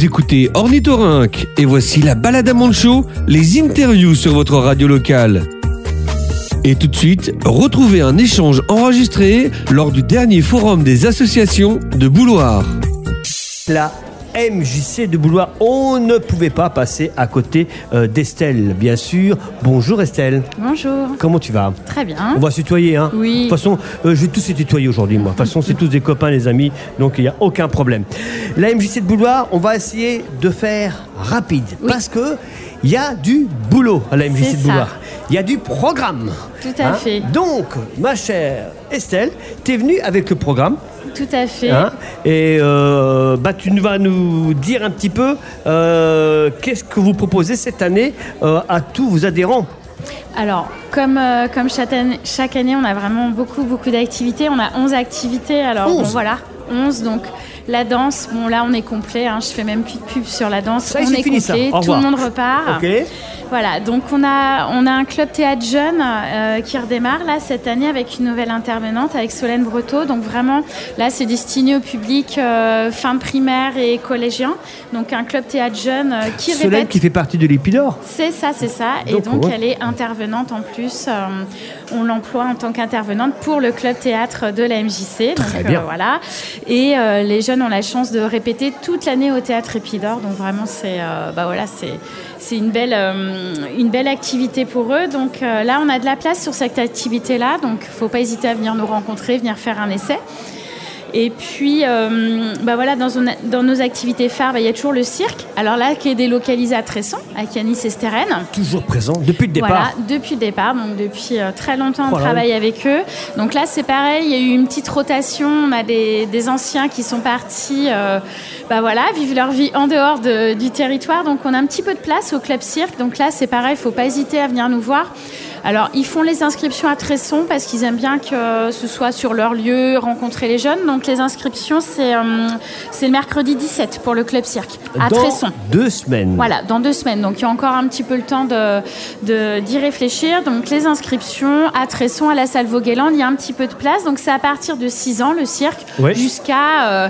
Vous écoutez Ornithorynque et voici la balade à Manchot, les interviews sur votre radio locale. Et tout de suite, retrouvez un échange enregistré lors du dernier forum des associations de Bouloir. La MJC de Bouloir, on ne pouvait pas passer à côté d'Estelle, bien sûr. Bonjour Estelle. Bonjour. Comment tu vas ? Très bien. On va se tutoyer, hein ? Oui. De toute façon, je vais tous se tutoyer aujourd'hui, moi. De toute façon, c'est tous des copains, les amis, donc il n'y a aucun problème. La MJC de Bouloir, on va essayer de faire rapide, parce que il y a du boulot à la MJC de Bouloir. Il y a du programme. Tout à fait. Donc, ma chère Estelle, tu es venue avec le programme. Tout à fait. Et tu vas nous dire un petit peu qu'est-ce que vous proposez cette année à tous vos adhérents. Alors, comme chaque année, on a vraiment beaucoup d'activités. On a 11 activités. Alors, 11. bon, voilà, 11. Donc, la danse, bon, là, on est complet. Je fais même plus de pub sur la danse. Ça, on est fini, complet. ça. Tout le monde repart. Ok. Voilà, donc on a un club théâtre jeune qui redémarre là cette année avec une nouvelle intervenante avec Solène Breteau. Donc vraiment, là c'est destiné au public fin primaire et collégien. Donc un club théâtre jeune qui Solène répète. qui fait partie de l'Épidore. C'est ça. Et donc elle est intervenante en plus. On l'emploie en tant qu'intervenante pour le club théâtre de la MJC. Donc Très bien. voilà. Et les jeunes ont la chance de répéter toute l'année au théâtre Épidore. Donc vraiment c'est une belle activité pour eux. Donc là, on a de la place sur cette activité-là. Donc, il ne faut pas hésiter à venir nous rencontrer, venir faire un essai. Et puis, dans nos activités phares, il y a toujours le cirque. Alors là, qui est délocalisé à Tresson, à Canis-Estérène. Toujours présent depuis le départ. Voilà, depuis le départ. Donc, depuis très longtemps, on travaille avec eux. Donc là, c'est pareil. Il y a eu une petite rotation. On a des anciens qui sont partis, vivent leur vie en dehors du territoire. Donc, on a un petit peu de place au club cirque. Donc là, c'est pareil. Il ne faut pas hésiter à venir nous voir. Alors, ils font les inscriptions à Tresson parce qu'ils aiment bien que ce soit sur leur lieu, rencontrer les jeunes. Donc, les inscriptions, c'est le mercredi 17 pour le club cirque à Tresson. Dans 2 semaines. Voilà, dans 2 semaines. Donc, il y a encore un petit peu le temps d'y réfléchir. Donc, les inscriptions à Tresson, à la salle Vaugueland, il y a un petit peu de place. Donc, c'est à partir de 6 ans, le cirque, jusqu'à...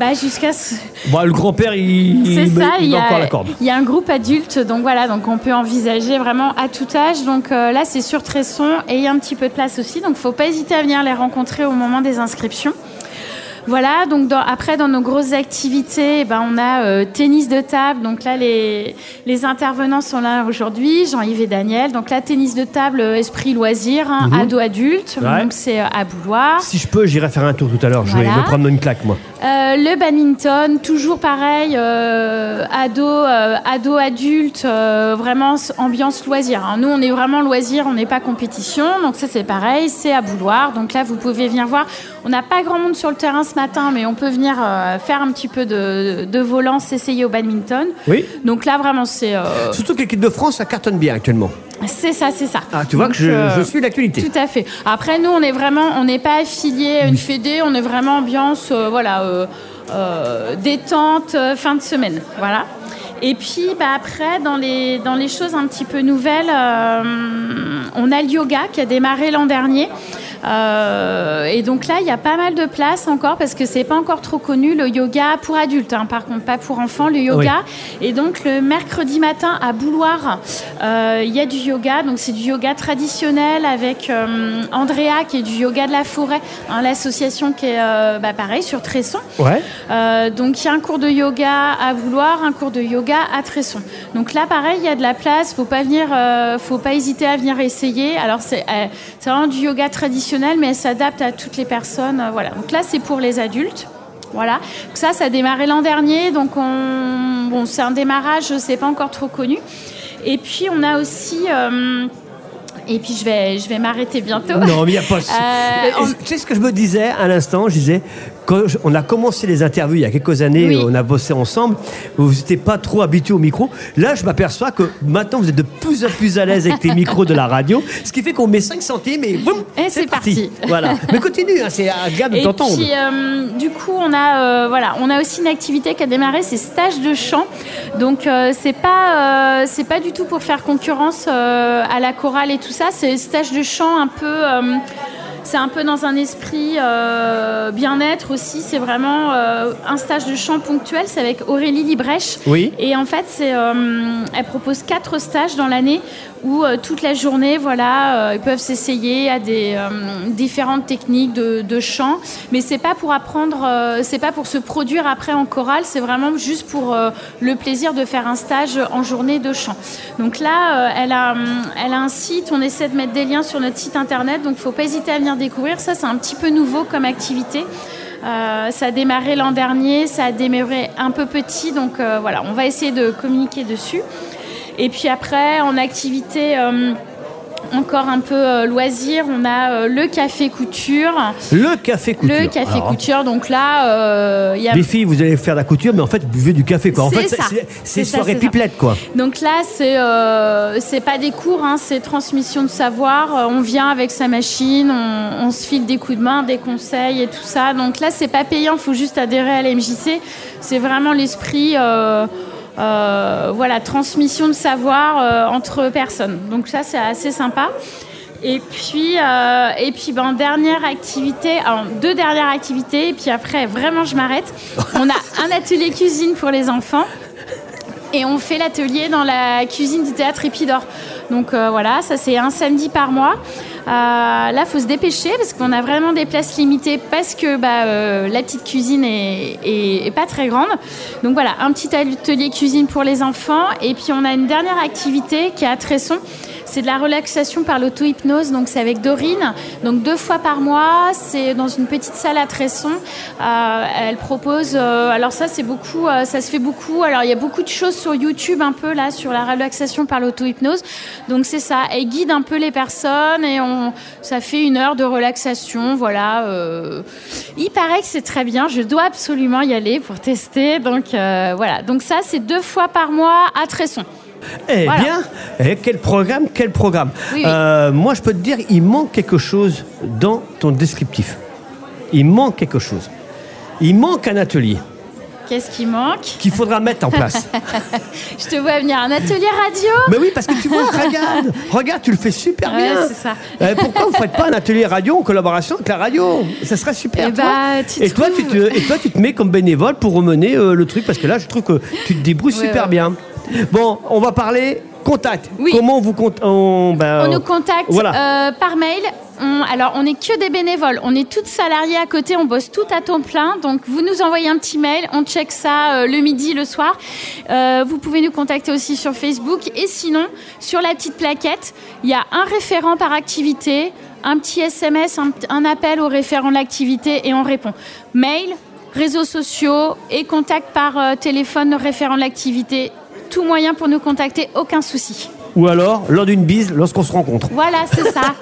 le grand-père, il a encore la corde. Il y a un groupe adulte, donc voilà, donc on peut envisager vraiment à tout âge. Donc là, c'est sur Tresson et il y a un petit peu de place aussi. Donc, il ne faut pas hésiter à venir les rencontrer au moment des inscriptions. Voilà, donc après, dans nos grosses activités, on a tennis de table. Donc là, les intervenants sont là aujourd'hui, Jean-Yves et Daniel. Donc là, tennis de table, esprit loisir, ado-adulte. Ouais. Donc c'est à Bouloir. Si je peux, j'irai faire un tour tout à l'heure. Je vais me prendre une claque, moi. Le badminton, toujours pareil, ado-adulte, vraiment ambiance loisir. Nous, on est vraiment loisir, on n'est pas compétition. Donc ça, c'est pareil, c'est à Bouloir. Donc là, vous pouvez venir voir. On n'a pas grand monde sur le terrain ce matin, mais on peut venir faire un petit peu de volant, s'essayer au badminton. Oui. Donc là, vraiment, c'est... Surtout que l'équipe de France, ça cartonne bien actuellement. C'est ça. Ah, tu vois que je suis l'actualité. Tout à fait. Après, nous, on n'est pas affilié à une fédé, on est vraiment ambiance, détente, fin de semaine. Voilà. Et puis, après, dans les choses un petit peu nouvelles, on a le yoga qui a démarré l'an dernier. Et donc là, il y a pas mal de place encore parce que c'est pas encore trop connu, le yoga pour adultes, par contre pas pour enfants, le yoga. Oui. Et donc le mercredi matin à Bouloir, il y a du yoga. Donc c'est du yoga traditionnel avec Andrea qui est du yoga de la forêt, l'association qui est pareil sur Tresson. Ouais. Donc il y a un cours de yoga à Bouloir, un cours de yoga à Tresson. Donc là pareil, il y a de la place, faut pas hésiter à venir essayer. Alors c'est vraiment du yoga traditionnel, mais elle s'adapte à toutes les personnes. Voilà. Donc là, c'est pour les adultes. Voilà. Donc ça a démarré l'an dernier. Donc c'est un démarrage, c'est pas encore trop connu. Et puis on a aussi. Et puis je vais m'arrêter bientôt. Non, mais il n'y a pas. Tu sais ce que je me disais à l'instant ? Je disais, quand on a commencé les interviews il y a quelques années, on a bossé ensemble, vous n'étiez pas trop habitués au micro. Là, je m'aperçois que maintenant, vous êtes de plus en plus à l'aise avec les micros de la radio, ce qui fait qu'on met 5 centimes et boum, c'est parti. Voilà. Mais continue, c'est agréable de t'entendre. Et puis, du coup, on a aussi une activité qui a démarré, c'est stage de chant. Donc, c'est pas du tout pour faire concurrence à la chorale et tout ça. C'est stage de chant un peu... c'est un peu dans un esprit bien-être aussi. C'est vraiment un stage de chant ponctuel. C'est avec Aurélie Librèche. Oui. Et en fait, elle propose 4 stages dans l'année où toute la journée, ils peuvent s'essayer à des différentes techniques de chant. Mais c'est pas pour apprendre, c'est pas pour se produire après en chorale. C'est vraiment juste pour le plaisir de faire un stage en journée de chant. Donc là, elle a un site. On essaie de mettre des liens sur notre site internet. Donc, faut pas hésiter à venir découvrir. Ça, c'est un petit peu nouveau comme activité. Ça a démarré l'an dernier. Ça a démarré un peu petit. Donc, on va essayer de communiquer dessus. Et puis après, en activité encore un peu loisir, on a le café couture. Le café couture. Le café couture. Donc là, il y a... Les filles, vous allez faire de la couture, mais en fait, vous buvez du café, quoi. En fait, c'est soirée pipelette, quoi. Donc là, c'est pas des cours, hein, c'est transmission de savoir. On vient avec sa machine, on se file des coups de main, des conseils et tout ça. Donc là, c'est pas payant, il faut juste adhérer à la MJC. C'est vraiment l'esprit... transmission de savoir entre personnes. Donc ça, c'est assez sympa. Et puis dernière activité, alors 2 dernières activités, et puis après, vraiment, je m'arrête. On a un atelier cuisine pour les enfants. Et on fait l'atelier dans la cuisine du théâtre Épidore. Donc ça c'est un samedi par mois. Là, faut se dépêcher parce qu'on a vraiment des places limitées parce que la petite cuisine est pas très grande. Donc voilà, un petit atelier cuisine pour les enfants. Et puis on a une dernière activité qui est à Tresson. C'est de la relaxation par l'auto-hypnose, donc c'est avec Dorine. Donc 2 fois par mois, c'est dans une petite salle à Tresson. Elle propose, alors ça c'est beaucoup, ça se fait beaucoup. Alors il y a beaucoup de choses sur YouTube un peu là sur la relaxation par l'auto-hypnose. Donc c'est ça, elle guide un peu les personnes et ça fait 1 heure de relaxation. Voilà. Il paraît que c'est très bien. Je dois absolument y aller pour tester. Donc voilà. Donc ça c'est 2 fois par mois à Tresson. Bien, quel programme. Oui. Moi, je peux te dire, il manque quelque chose dans ton descriptif. Il manque quelque chose. Il manque un atelier. Qu'est-ce qui manque ? Qu'il faudra mettre en place. Je te vois venir, un atelier radio ? Mais oui, parce que tu vois, regarde, tu le fais super bien. C'est ça. Pourquoi vous ne faites pas un atelier radio en collaboration avec la radio ? Ça serait super. Et toi, tu te mets comme bénévole pour remener le truc, parce que là, je trouve que tu te débrouilles super bien. Bon, on va parler contact. Oui. Comment on vous contacte ? On nous contacte par mail. On n'est que des bénévoles. On est toutes salariées à côté. On bosse toutes à temps plein. Donc, vous nous envoyez un petit mail. On check ça le midi, le soir. Vous pouvez nous contacter aussi sur Facebook. Et sinon, sur la petite plaquette, il y a un référent par activité, un petit SMS, un appel au référent de l'activité et on répond. Mail, réseaux sociaux et contact par téléphone, référent de l'activité. Tout moyen pour nous contacter, aucun souci. Ou alors, lors d'une bise, lorsqu'on se rencontre. Voilà, c'est ça.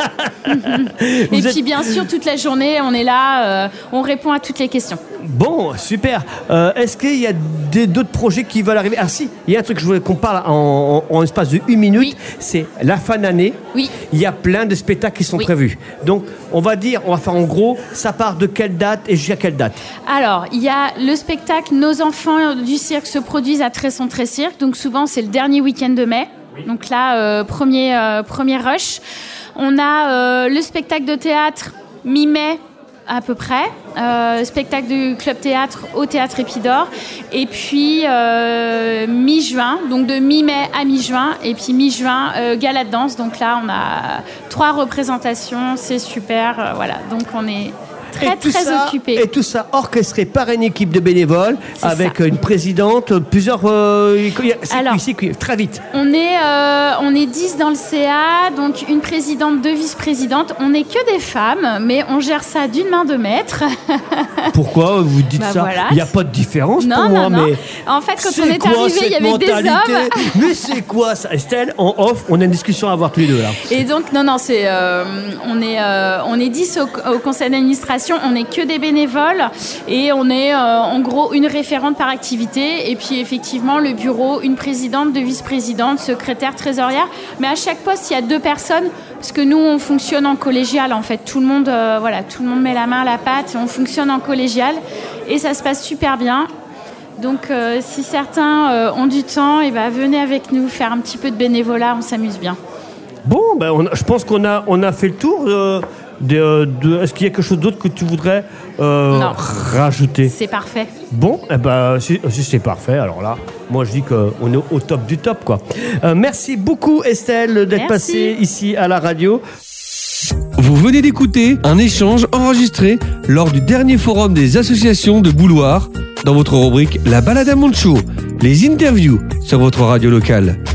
Et puis, bien sûr, toute la journée, on est là, on répond à toutes les questions. Bon, super. Est-ce qu'il y a d'autres projets qui veulent arriver ? Ah si, il y a un truc que je voulais qu'on parle en espace de 1 minute, oui. C'est la fin d'année. Oui. Il y a plein de spectacles qui sont prévus. Donc, on va faire en gros, ça part de quelle date et jusqu'à quelle date ? Alors, il y a le spectacle Nos enfants du cirque se produisent à Tresson-Tré-Cirque. Donc, souvent, c'est le dernier week-end de mai. Donc là, premier rush. On a le spectacle de théâtre mi-mai à peu près. Spectacle du Club Théâtre au Théâtre Épidore. Et puis mi-juin, donc de mi-mai à mi-juin. Et puis mi-juin, gala de danse. Donc là, on a 3 représentations. C'est super. Voilà, donc on est... très occupé. Et tout ça orchestré par une équipe de bénévoles, avec une présidente, plusieurs... Alors, très vite. On est 10 dans le CA, donc une présidente, 2 vice-présidentes. On n'est que des femmes, mais on gère ça d'une main de maître. Pourquoi vous dites ça ? Voilà. Il n'y a pas de différence pour moi. Non. Mais en fait, quand on est arrivé, il y avait des hommes. Mais c'est quoi ça ? Estelle, en off, on a une discussion à avoir tous les deux là. Et donc, c'est... on est 10 au conseil d'administration. On n'est que des bénévoles et on est en gros une référente par activité et puis effectivement le bureau, une présidente, 2 vice-présidentes, secrétaire, trésorière. Mais à chaque poste, il y a 2 personnes parce que nous, on fonctionne en collégial en fait. Tout le monde met la main à la pâte et on fonctionne en collégial et ça se passe super bien. Donc, si certains ont du temps, venez avec nous faire un petit peu de bénévolat, on s'amuse bien. Bon, je pense qu'on a fait le tour. Est-ce qu'il y a quelque chose d'autre que tu voudrais rajouter? C'est parfait. Bon, si c'est parfait, alors là, moi je dis qu'on est au top du top, quoi. Merci beaucoup Estelle d'être passée ici à la radio. Vous venez d'écouter un échange enregistré lors du dernier forum des associations de Bouloir dans votre rubrique La Balade à Montsou, les interviews sur votre radio locale.